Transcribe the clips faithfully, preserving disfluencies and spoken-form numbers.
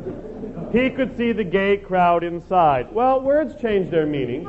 He could see the gay crowd inside. Well, words change their meaning.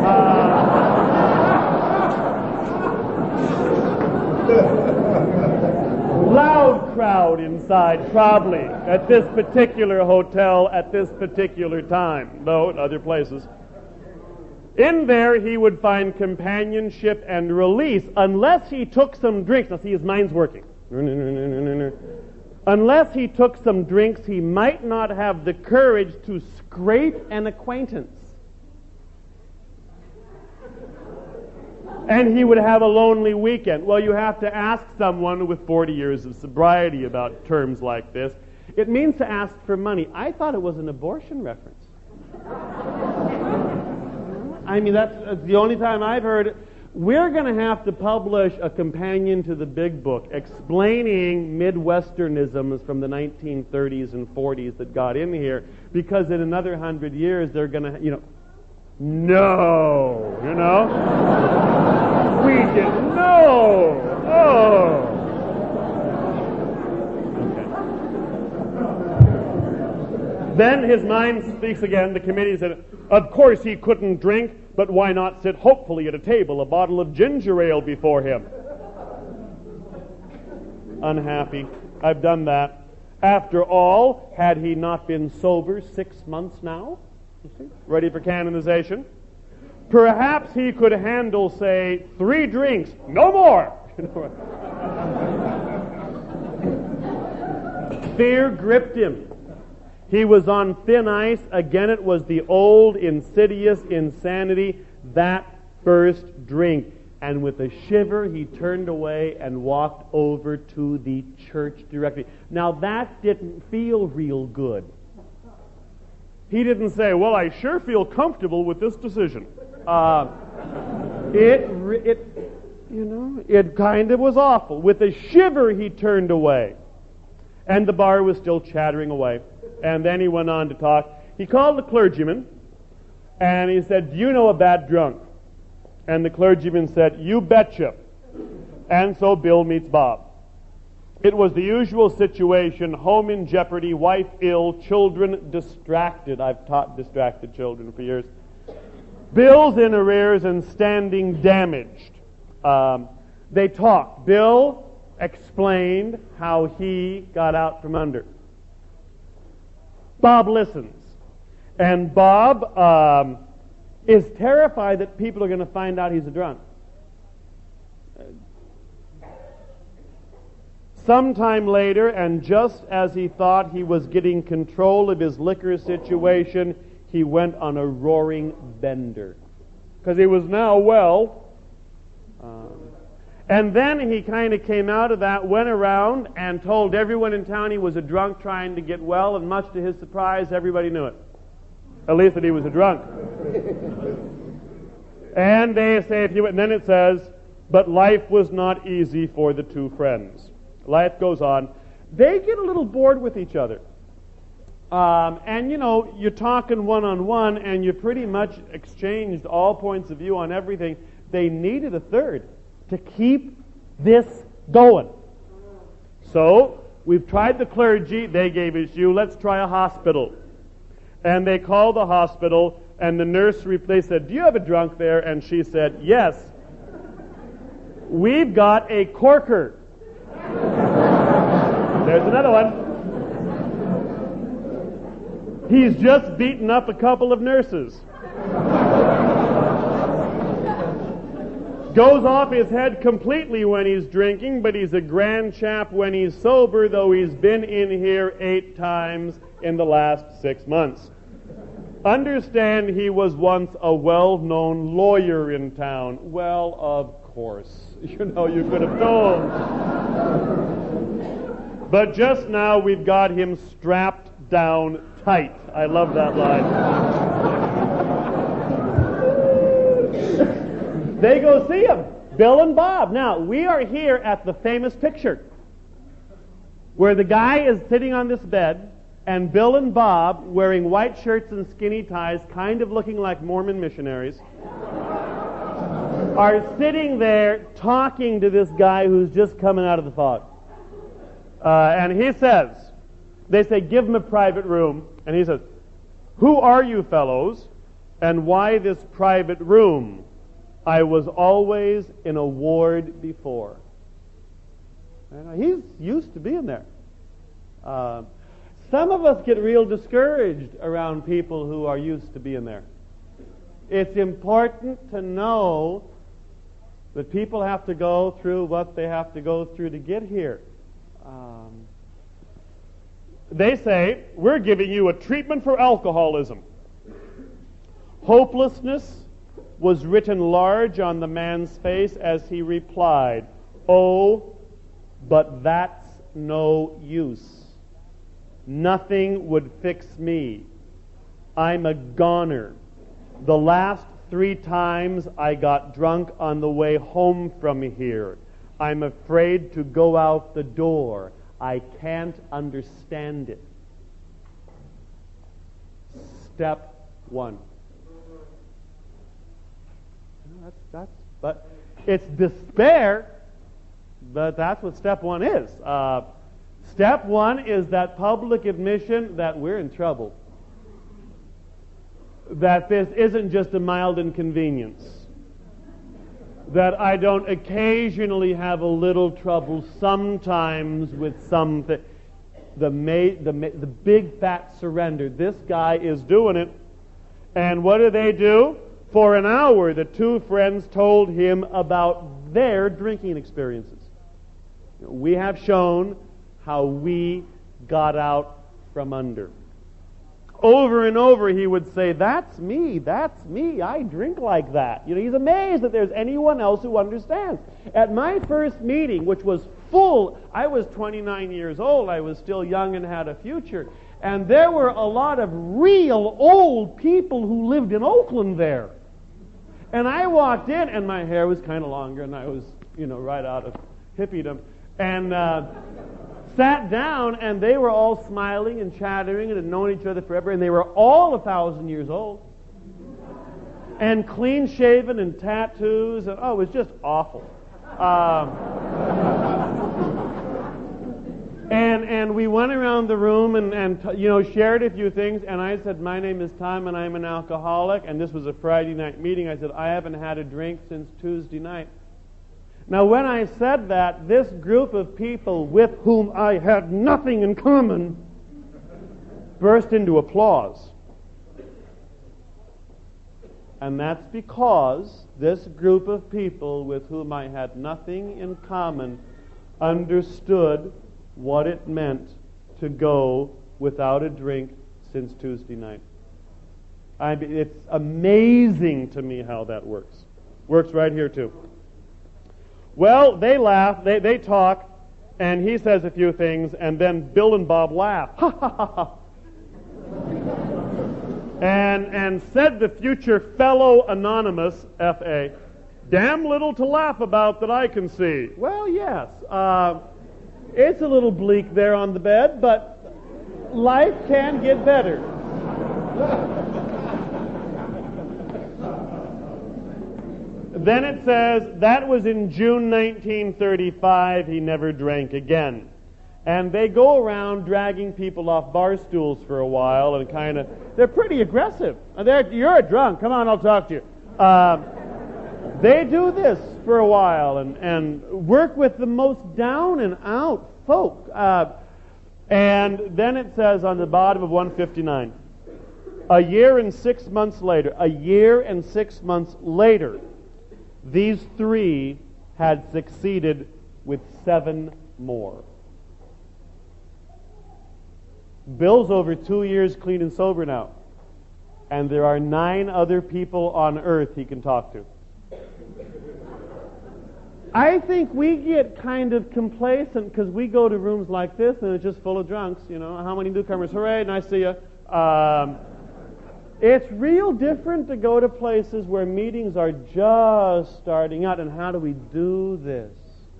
Uh, loud crowd inside, probably, at this particular hotel at this particular time, though at other places. In there, he would find companionship and release, unless he took some drinks. Now, see, his mind's working. Unless he took some drinks, he might not have the courage to scrape an acquaintance. And he would have a lonely weekend. Well, you have to ask someone with forty years of sobriety about terms like this. It means to ask for money. I thought it was an abortion reference. I mean, that's, that's the only time I've heard it. We're going to have to publish a companion to the Big Book explaining Midwesternisms from the nineteen thirties and forties that got in here, because in another hundred years they're going to, you know, no, you know? We didn't know. Oh. Okay. Then his mind speaks again. The committee said, of course he couldn't drink, but why not sit hopefully at a table, a bottle of ginger ale before him? Unhappy. I've done that. After all, had he not been sober six months now? Ready for canonization? Perhaps he could handle, say, three drinks. No more! Fear gripped him. He was on thin ice. Again, it was the old insidious insanity, that first drink. And with a shiver, he turned away and walked over to the church directory. Now, that didn't feel real good. He didn't say, well, I sure feel comfortable with this decision. Uh, it, it, you know, it kind of was awful. With a shiver, he turned away. And the bar was still chattering away. And then he went on to talk. He called the clergyman, and he said, do you know a bad drunk? And the clergyman said, you betcha. And so Bill meets Bob. It was the usual situation: home in jeopardy, wife ill, children distracted. I've taught distracted children for years. Bill's in arrears and standing damaged. Um, they talked. Bill explained how he got out from under. Bob listens. And Bob um, is terrified that people are going to find out he's a drunk. Sometime later, and just as he thought he was getting control of his liquor situation, he went on a roaring bender. Because he was now well. Um, and then he kind of came out of that, went around, and told everyone in town he was a drunk trying to get well, and much to his surprise, everybody knew it. At least that he was a drunk. And they say, if you, and then it says, but life was not easy for the two friends. Life goes on. They get a little bored with each other. Um, and, you know, you're talking one-on-one, and you pretty much exchanged all points of view on everything. They needed a third to keep this going. So, we've tried the clergy. They gave issue. Let's try a hospital. And they called the hospital, and the nurse, they said, do you have a drunk there? And she said, yes. We've got a corker. There's another one. He's just beaten up a couple of nurses. Goes off his head completely when he's drinking, but he's a grand chap when he's sober, though he's been in here eight times in the last six months. Understand he was once a well-known lawyer in town. Well, of course. You know, you could have told. But just now we've got him strapped down tight. I love that line. They go see him, Bill and Bob. Now, we are here at the famous picture where the guy is sitting on this bed, and Bill and Bob, wearing white shirts and skinny ties, kind of looking like Mormon missionaries, are sitting there talking to this guy who's just coming out of the fog. Uh, and he says, They say, give him a private room. And he says, who are you fellows, and why this private room? I was always in a ward before. And he's used to being there. Uh, some of us get real discouraged around people who are used to being there. It's important to know that people have to go through what they have to go through to get here. Um, they say, we're giving you a treatment for alcoholism. Hopelessness was written large on the man's face as he replied, oh, but that's no use. Nothing would fix me. I'm a goner. The last three times I got drunk on the way home from here. I'm afraid to go out the door. I can't understand it. Step one. That's, that's, but it's despair, but that's what step one is. Uh, step one is that public admission that we're in trouble. That this isn't just a mild inconvenience. That I don't occasionally have a little trouble sometimes with something. The, ma- the, ma- the big fat surrender. This guy is doing it. And what do they do? For an hour, the two friends told him about their drinking experiences. We have shown how we got out from under. Over and over he would say, that's me, that's me, I drink like that. You know, he's amazed that there's anyone else who understands. At my first meeting, which was full, I was twenty-nine years old, I was still young and had a future, and there were a lot of real old people who lived in Oakland there. And I walked in, and my hair was kind of longer, and I was, you know, right out of hippiedom, and uh, sat down, and they were all smiling and chattering and had known each other forever, and they were all a thousand years old, and clean-shaven and tattoos, and oh, it was just awful. Um, and and we went around the room and, and you know, shared a few things, and I said, my name is Tom, and I'm an alcoholic, and this was a Friday night meeting. I said, I haven't had a drink since Tuesday night. Now, when I said that, this group of people with whom I had nothing in common burst into applause. And that's because this group of people with whom I had nothing in common understood what it meant to go without a drink since Tuesday night. I mean, it's amazing to me how that works. Works right here, too. Well, they laugh, they, they talk, and he says a few things, and then Bill and Bob laugh. Ha ha ha ha. And, and said the future fellow anonymous, F A, damn little to laugh about that I can see. Well, yes, uh, it's a little bleak there on the bed, but life can get better. Then it says, that was in June nineteen thirty-five, he never drank again. And they go around dragging people off bar stools for a while and kind of, they're pretty aggressive. They're, you're a drunk, come on, I'll talk to you. Uh, they do this for a while and, and work with the most down and out folk. Uh, and then it says on the bottom of one fifty-nine, a year and six months later, a year and six months later, these three had succeeded with seven more. Bill's over two years clean and sober now. And there are nine other people on earth he can talk to. I think we get kind of complacent because we go to rooms like this and it's just full of drunks. You know, how many newcomers? Hooray, nice to see you. Um, It's real different to go to places where meetings are just starting out. And how do we do this?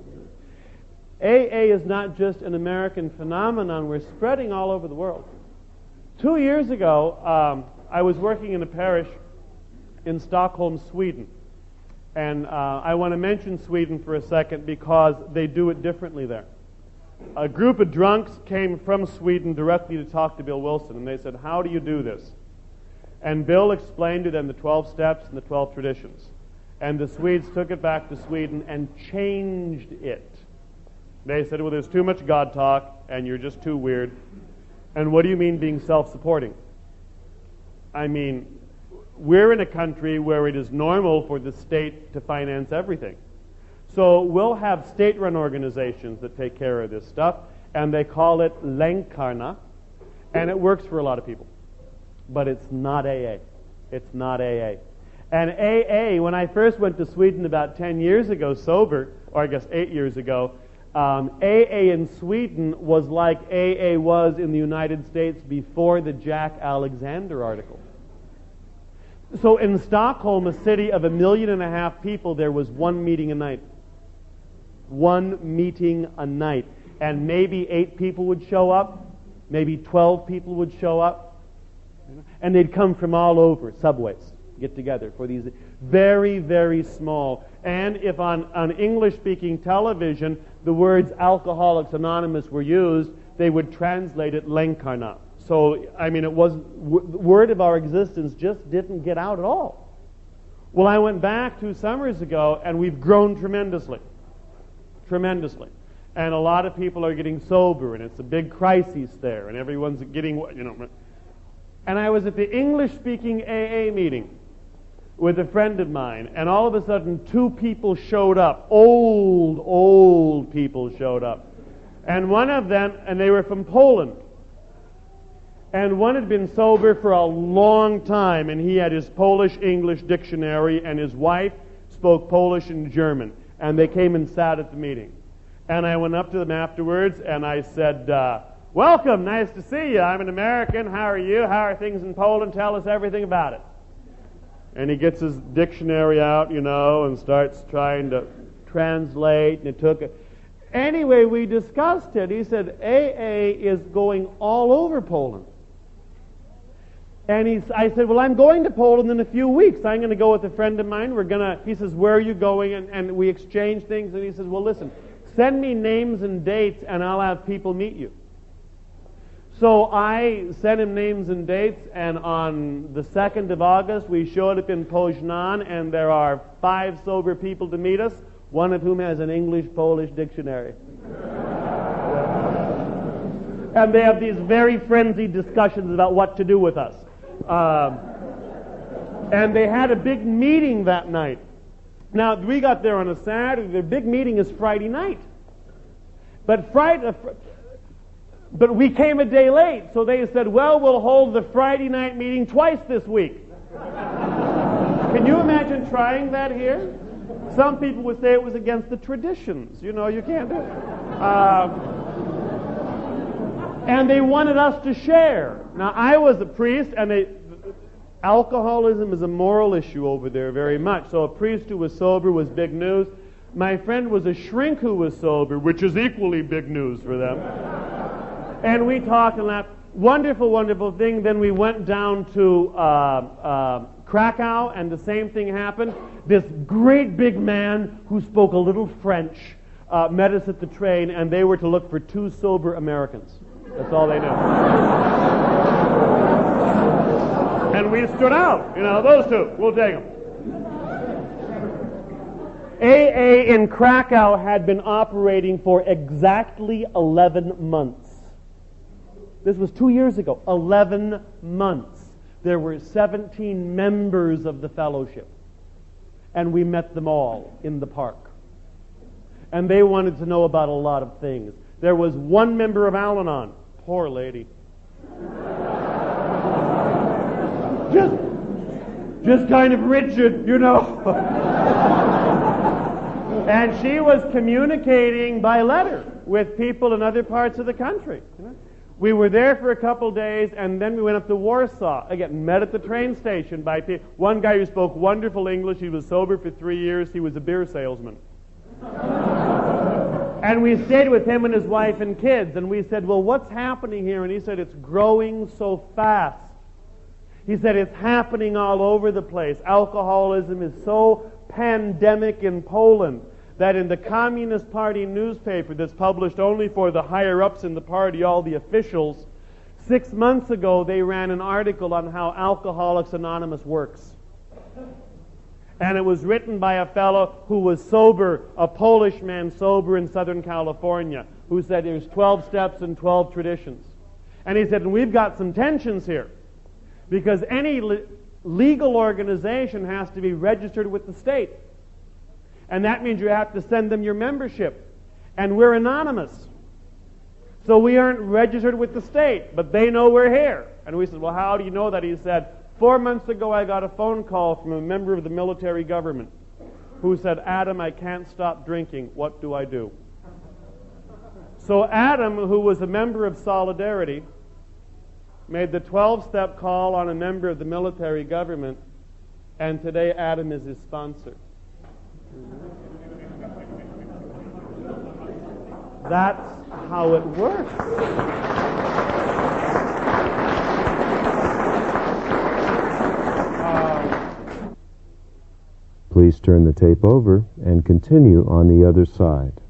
A A is not just an American phenomenon. We're spreading all over the world. Two years ago, um, I was working in a parish in Stockholm, Sweden. And uh, I want to mention Sweden for a second because they do it differently there. a group of drunks came from Sweden directly to talk to Bill Wilson, and they said, how do you do this? And Bill explained to them the twelve steps and the twelve traditions. And the Swedes took it back to Sweden and changed it. They said, well, there's too much God talk, and you're just too weird. And what do you mean being self-supporting? I mean, we're in a country where it is normal for the state to finance everything. So we'll have state-run organizations that take care of this stuff, and they call it Länkarna, and it works for a lot of people. But it's not A A. It's not A A. And A A, when I first went to Sweden about ten years ago, sober, or I guess eight years ago, um, A A in Sweden was like A A was in the United States before the Jack Alexander article. So in Stockholm, a city of a million and a half people, there was one meeting a night. One meeting a night. And maybe eight people would show up. Maybe twelve people would show up. And they'd come from all over, subways, get together for these very, very small. And if on, on English-speaking television the words Alcoholics Anonymous were used, they would translate it Länkarna. So, I mean, it was w- the word of our existence just didn't get out at all. Well, I went back two summers ago, and we've grown tremendously. Tremendously. And a lot of people are getting sober, and it's a big crisis there, and everyone's getting, you know. And I was at the English-speaking A A meeting with a friend of mine, and all of a sudden two people showed up. Old, old people showed up. And one of them, and they were from Poland. And one had been sober for a long time, and he had his Polish-English dictionary, and his wife spoke Polish and German. And they came and sat at the meeting. And I went up to them afterwards, and I said, uh, welcome, nice to see you. I'm an American. How are you? How are things in Poland? Tell us everything about it. And he gets his dictionary out, you know, and starts trying to translate, and it took a... Anyway, we discussed it. He said, A A is going all over Poland. And he, I said, well, I'm going to Poland in a few weeks. I'm going to go with a friend of mine. We're going to, he says, where are you going? And, and we exchange things, and he says, well, listen, send me names and dates, and I'll have people meet you. So I sent him names and dates, and on the second of August, we showed up in Poznan, and there are five sober people to meet us, one of whom has an English-Polish dictionary. And they have these very frenzied discussions about what to do with us. Um, and they had a big meeting that night. Now, we got there on a Saturday. The big meeting is Friday night. But Friday... Uh, fr- But we came a day late, so they said, well, we'll hold the Friday night meeting twice this week. Can you imagine trying that here? Some people would say it was against the traditions. You know, you can't do it. Um, and they wanted us to share. Now, I was a priest, and they, alcoholism is a moral issue over there very much. So a priest who was sober was big news. My friend was a shrink who was sober, which is equally big news for them. And we talked and laughed. Wonderful, wonderful thing. Then we went down to uh, uh, Krakow, and the same thing happened. This great big man who spoke a little French uh, met us at the train, and they were to look for two sober Americans. That's all they knew. And we stood out. You know, those two. We'll take them. A A in Krakow had been operating for exactly eleven months. This was two years ago. eleven months. There were seventeen members of the fellowship. And we met them all in the park. And they wanted to know about a lot of things. There was one member of Al-Anon. Poor lady. just, just kind of rigid, you know. And she was communicating by letter with people in other parts of the country. You know? We were there for a couple days, and then we went up to Warsaw. Again, met at the train station by people. One guy who spoke wonderful English. He was sober for three years. He was a beer salesman. And we stayed with him and his wife and kids. And we said, well, what's happening here? And he said, it's growing so fast. He said, it's happening all over the place. Alcoholism is so pandemic in Poland that in the Communist Party newspaper that's published only for the higher-ups in the party, all the officials, six months ago they ran an article on how Alcoholics Anonymous works. And it was written by a fellow who was sober, a Polish man sober in Southern California, who said there's twelve steps and twelve traditions. And he said, and we've got some tensions here, because any le- legal organization has to be registered with the state. And that means you have to send them your membership. And we're anonymous. So we aren't registered with the state, but they know we're here. And we said, well, how do you know that? He said, four months ago I got a phone call from a member of the military government who said, Adam, I can't stop drinking. What do I do? So Adam, who was a member of Solidarity, made the twelve-step call on a member of the military government, and today Adam is his sponsor. That's how it works. Please turn the tape over and continue on the other side.